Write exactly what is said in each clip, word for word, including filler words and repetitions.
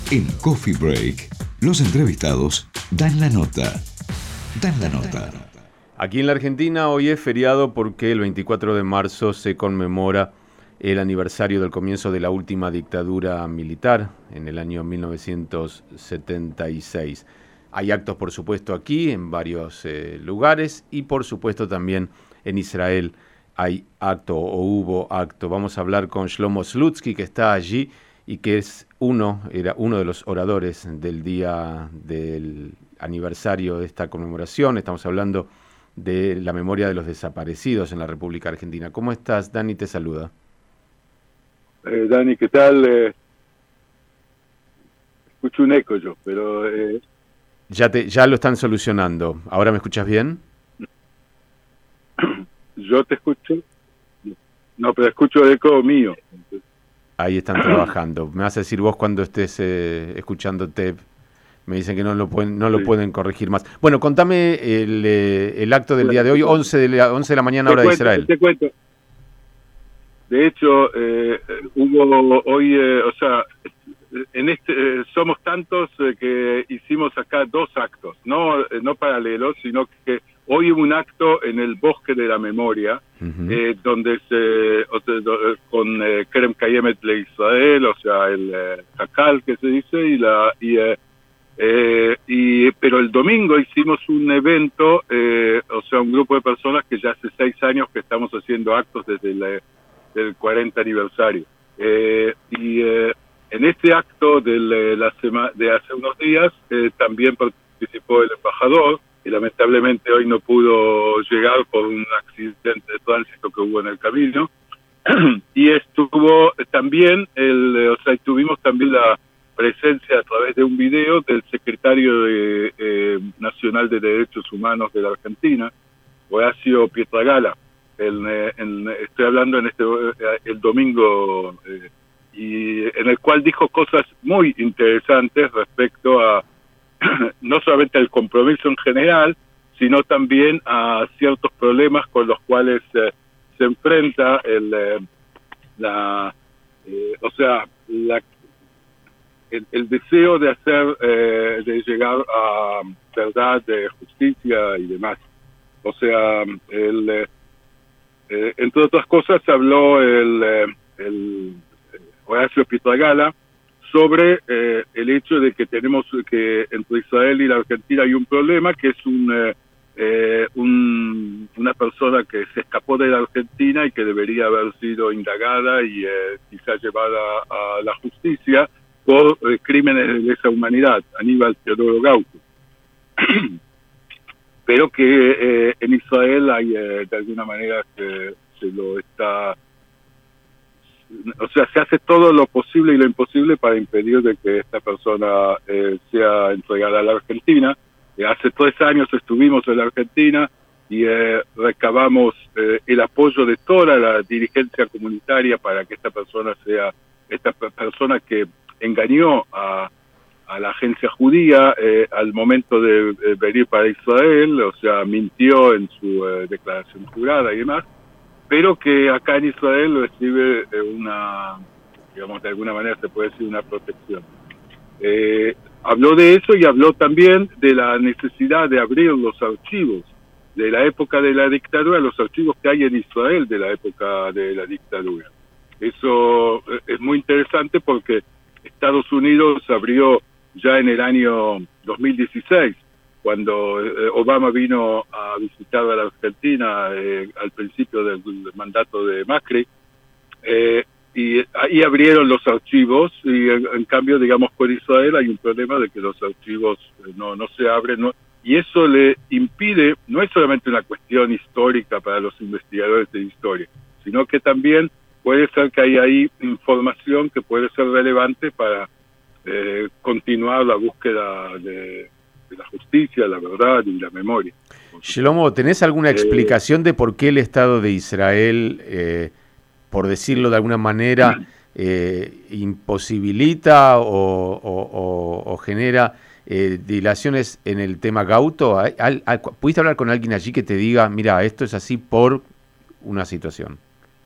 En Coffee Break, los entrevistados dan la nota. Dan la nota. Aquí en la Argentina hoy es feriado porque el veinticuatro de marzo se conmemora el aniversario del comienzo de la última dictadura militar en el año mil novecientos setenta y seis. Hay actos, por supuesto, aquí en varios eh, lugares y, por supuesto, también en Israel hay acto o hubo acto. Vamos a hablar con Shlomo Slutsky, que está allí y que es uno, era uno de los oradores del día del aniversario de esta conmemoración. Estamos hablando de la memoria de los desaparecidos en la República Argentina. ¿Cómo estás? Dani te saluda. Eh, Dani, ¿qué tal? Eh, escucho un eco yo, pero... Eh... Ya, te, ya lo están solucionando. ¿Ahora me escuchas bien? Yo te escucho. No, pero escucho el eco mío. Entonces... Ahí están trabajando. Me vas a decir vos cuando estés eh, escuchándote. Me dicen que no lo pueden no lo sí. pueden corregir más. Bueno, contame el, eh, el acto del día de hoy, once de la, once de la mañana, hora de Israel. Te cuento. De hecho, eh, hubo hoy, eh, o sea, en este eh, somos tantos eh, que hicimos acá dos actos, no eh, no paralelos, sino que hoy hubo un acto en el Bosque de la Memoria, uh-huh. eh, donde se, o sea, con eh, Kerem Kayemet le Israel, o sea, el eh, Hakal que se dice, y la y, eh, eh, y pero el domingo hicimos un evento, eh, o sea, un grupo de personas que ya hace seis años que estamos haciendo actos desde la del cuarenta aniversario. Eh, y eh, en este acto de la sema, de hace unos días eh, también participó el embajador, y lamentablemente hoy no pudo llegar por un accidente de tránsito que hubo en el camino. Y estuvo también, el, o sea, tuvimos también la presencia a través de un video del secretario de, eh, Nacional de Derechos Humanos de la Argentina, Horacio Pietragala. El, el, estoy hablando en este el domingo eh, y en el cual dijo cosas muy interesantes respecto a no solamente al compromiso en general, sino también a ciertos problemas con los cuales eh, se enfrenta el eh, la eh, o sea la, el, el deseo de hacer eh, de llegar a verdad, de justicia y demás. O sea, el eh, Eh, entre otras cosas, habló el, eh, el Horacio Pietragala sobre eh, el hecho de que tenemos que entre Israel y la Argentina hay un problema, que es un, eh, eh, un una persona que se escapó de la Argentina y que debería haber sido indagada y eh, quizás llevada a la justicia por eh, crímenes de lesa humanidad, Aníbal Teodoro Gauto. Pero que eh, en Israel hay eh, de alguna manera que se lo está, o sea, se hace todo lo posible y lo imposible para impedir de que esta persona eh, sea entregada a la Argentina. Eh, hace tres años estuvimos en la Argentina y eh, recabamos eh, el apoyo de toda la dirigencia comunitaria para que esta persona sea, esta persona que engañó a a la agencia judía eh, al momento de eh, venir para Israel, o sea, mintió en su eh, declaración jurada y demás, pero que acá en Israel recibe eh, una, digamos, de alguna manera se puede decir una protección. Eh, habló de eso y habló también de la necesidad de abrir los archivos de la época de la dictadura, los archivos que hay en Israel de la época de la dictadura. Eso eh, es muy interesante porque Estados Unidos abrió ya en el año dos mil dieciséis, cuando eh, Obama vino a visitar a la Argentina eh, al principio del, del mandato de Macri, eh, y ahí abrieron los archivos, y en, en cambio, digamos, con Israel hay un problema de que los archivos eh, no, no se abren, no, y eso le impide, no es solamente una cuestión histórica para los investigadores de historia, sino que también puede ser que hay ahí información que puede ser relevante para eh, continuar la búsqueda de, de la justicia, la verdad y la memoria. Shlomo, ¿tenés alguna explicación de por qué el Estado de Israel, eh, por decirlo de alguna manera, eh, imposibilita o, o, o, o genera eh, dilaciones en el tema Gauto? ¿Hay, hay, ¿Pudiste hablar con alguien allí que te diga, mira, esto es así por una situación?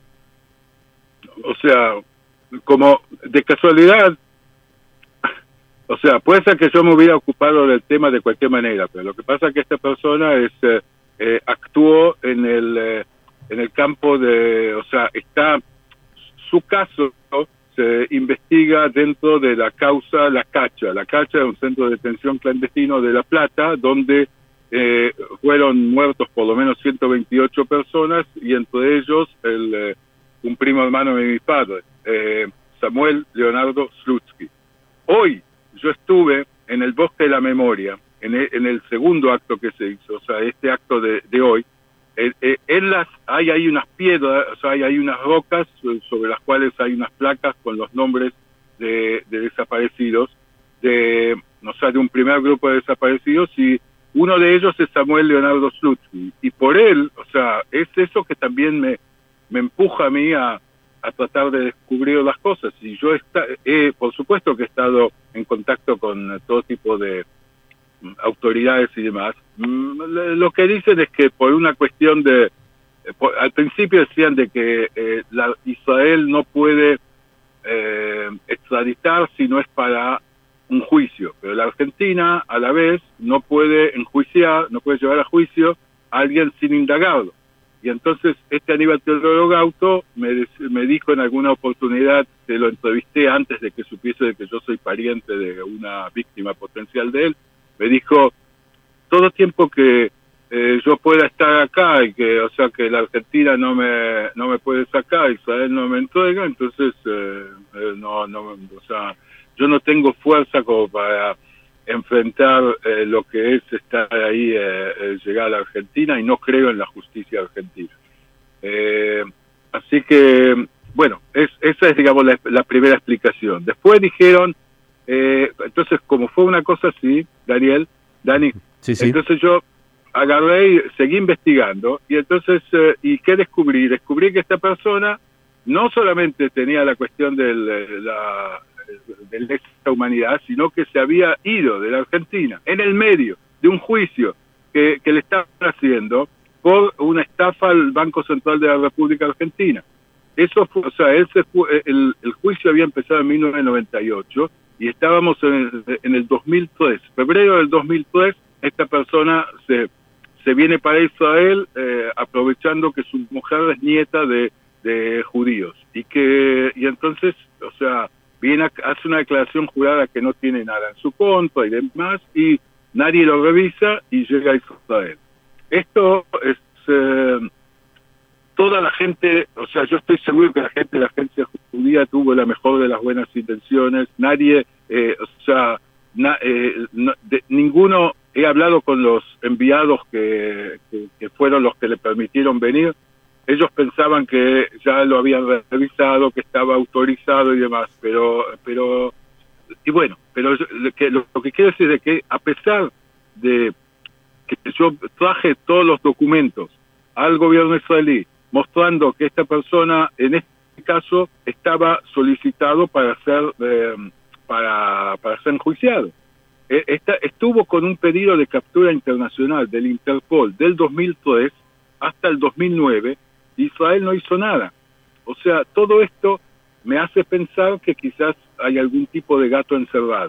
O sea, como de casualidad, o sea, puede ser que yo me hubiera ocupado del tema de cualquier manera, pero lo que pasa es que esta persona es eh, eh, actuó en el eh, en el campo de, o sea, está su caso, ¿no?, se investiga dentro de la causa La Cacha. La Cacha es un centro de detención clandestino de La Plata, donde eh, fueron muertos por lo menos ciento veintiocho personas, y entre ellos el, eh, un primo hermano de mi padre, eh, Samuel Leonardo Slutsky. Hoy yo estuve en el Bosque de la Memoria, en el, en el segundo acto que se hizo, o sea, este acto de, de hoy. Eh, eh, en las hay hay unas piedras, o sea, hay, hay unas rocas sobre las cuales hay unas placas con los nombres de, de desaparecidos, de, o sea, de un primer grupo de desaparecidos, y uno de ellos es Samuel Leonardo Slutsky, y por él, o sea, es eso que también me, me empuja a mí a, a tratar de descubrir las cosas. Y yo está, eh, por supuesto que he estado en contacto con todo tipo de autoridades y demás. Lo que dicen es que por una cuestión de, por, al principio decían de que eh, la, Israel no puede eh, extraditar si no es para un juicio, pero la Argentina a la vez no puede enjuiciar, no puede llevar a juicio a alguien sin indagarlo. Y entonces este Aníbal Teodoro Gauto me, me dijo en alguna oportunidad, que lo entrevisté antes de que supiese de que yo soy pariente de una víctima potencial de él, me dijo, todo tiempo que eh, yo pueda estar acá y que, o sea, que la Argentina no me no me puede sacar, Israel no me entrega, entonces eh, eh, no no, o sea, yo no tengo fuerza como para enfrentar eh, lo que es estar ahí, eh, eh, llegar a la Argentina, y no creo en la justicia argentina. Eh, así que, bueno, es, esa es, digamos, la, la primera explicación. Después dijeron, eh, entonces, como fue una cosa así, Daniel, Dani, sí, sí. Entonces yo agarré y seguí investigando, y entonces, eh, ¿y qué descubrí? Descubrí que esta persona no solamente tenía la cuestión del, la, de la humanidad, sino que se había ido de la Argentina, en el medio de un juicio que, que le estaban haciendo por una estafa al Banco Central de la República Argentina. Eso fue, o sea, él se fue, el, el juicio había empezado en mil novecientos noventa y ocho, y estábamos en el, en el dos mil tres, febrero del dos mil tres, esta persona se, se viene para Israel eh, aprovechando que su mujer es nieta de, de judíos, y que y entonces, o sea, viene a, hace una declaración jurada que no tiene nada en su contra y demás, y nadie lo revisa y llega a Israel. Esto es... Eh, toda la gente, o sea, yo estoy seguro que la gente de la agencia judía tuvo la mejor de las buenas intenciones. Nadie, eh, o sea, na, eh, no, de, ninguno, he hablado con los enviados que, que, que fueron los que le permitieron venir. Ellos pensaban que ya lo habían revisado, que estaba autorizado y demás, pero, pero, y bueno, pero que, lo, lo que quiero decir es que a pesar de que yo traje todos los documentos al gobierno israelí, mostrando que esta persona, en este caso, estaba solicitado para ser eh, para, para ser enjuiciado. Eh, esta, estuvo con un pedido de captura internacional del Interpol del dos mil tres hasta el dos mil nueve, y Israel no hizo nada. O sea, todo esto me hace pensar que quizás hay algún tipo de gato encerrado.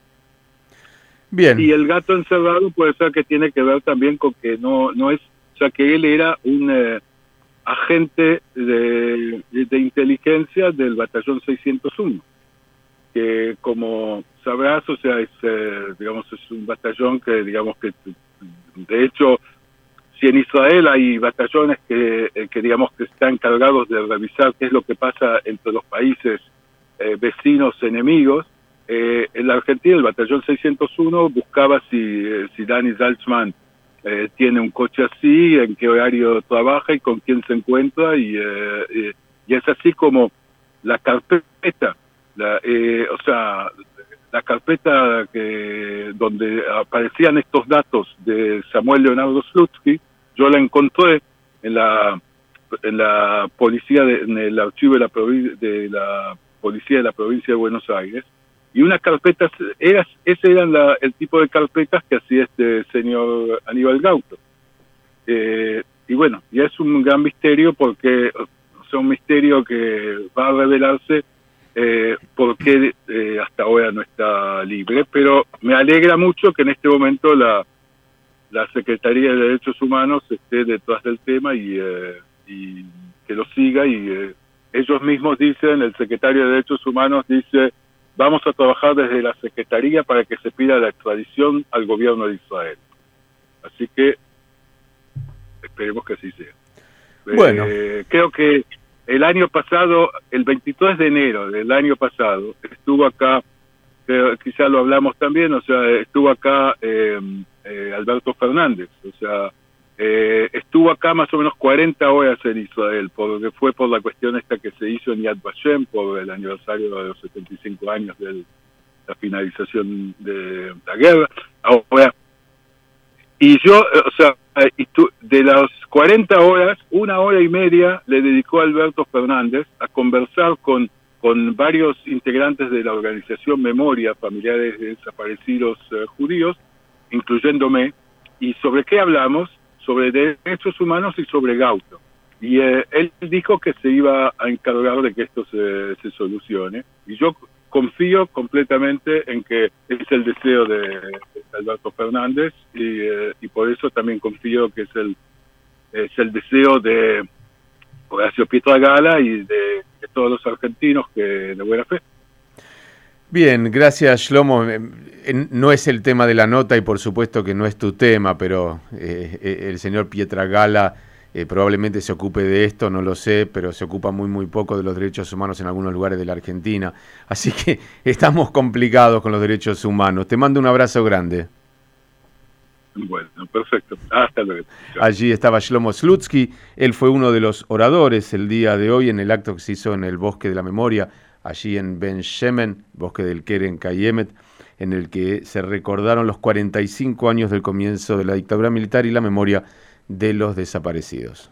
Bien. Y el gato encerrado puede ser que tiene que ver también con que no, no es, o sea, que él era un... Eh, agente de, de, de inteligencia del batallón seiscientos uno, que como sabrás, o sea, es, eh, digamos, es un batallón que, digamos, que de hecho, si en Israel hay batallones que, eh, que digamos, que están encargados de revisar qué es lo que pasa entre los países eh, vecinos enemigos, eh, en la Argentina el batallón seiscientos uno buscaba si, eh, si Dani Zaltzman Eh, tiene un coche así, en qué horario trabaja y con quién se encuentra, y, eh, eh, y es así como la carpeta, la, eh, o sea, la carpeta que donde aparecían estos datos de Samuel Leonardo Slutsky, yo la encontré en la en la policía de, en el archivo de la de la policía de la provincia de Buenos Aires. Y unas carpetas, eras, ese era la, el tipo de carpetas que hacía este señor Aníbal Gauto. Eh, y bueno, ya es un gran misterio porque, o sea, un misterio que va a revelarse eh, por qué eh, hasta ahora no está libre, pero me alegra mucho que en este momento la, la Secretaría de Derechos Humanos esté detrás del tema y, eh, y que lo siga, y eh, ellos mismos dicen, el secretario de Derechos Humanos dice, vamos a trabajar desde la Secretaría para que se pida la extradición al gobierno de Israel. Así que esperemos que así sea. Bueno. Eh, creo que el año pasado, el veintitrés de enero del año pasado, estuvo acá, eh, quizá lo hablamos también, o sea, estuvo acá eh, eh, Alberto Fernández, o sea, Eh, estuvo acá más o menos cuarenta horas en Israel, porque fue por la cuestión esta que se hizo en Yad Vashem, por el aniversario de los setenta y cinco años de la finalización de la guerra. Ahora, y yo, o sea, de las cuarenta horas, una hora y media le dedicó Alberto Fernández a conversar con, con varios integrantes de la organización Memoria, familiares de desaparecidos eh, judíos, incluyéndome. ¿Y sobre qué hablamos? Sobre derechos humanos y sobre Gauto. Y eh, él dijo que se iba a encargar de que esto se, se solucione. Y yo confío completamente en que es el deseo de, de Alberto Fernández, y, eh, y por eso también confío que es el, es el deseo de Horacio Pietragala y de, de todos los argentinos que de buena fe. Bien, gracias, Shlomo. No es el tema de la nota y por supuesto que no es tu tema, pero eh, el señor Pietragala eh, probablemente se ocupe de esto, no lo sé, pero se ocupa muy muy poco de los derechos humanos en algunos lugares de la Argentina. Así que estamos complicados con los derechos humanos. Te mando un abrazo grande. Bueno, perfecto. Hasta luego. Allí estaba Shlomo Slutsky. Él fue uno de los oradores el día de hoy en el acto que se hizo en el Bosque de la Memoria, allí en Ben Shemen, Bosque del Keren Kayemet, en el que se recordaron los cuarenta y cinco años del comienzo de la dictadura militar y la memoria de los desaparecidos.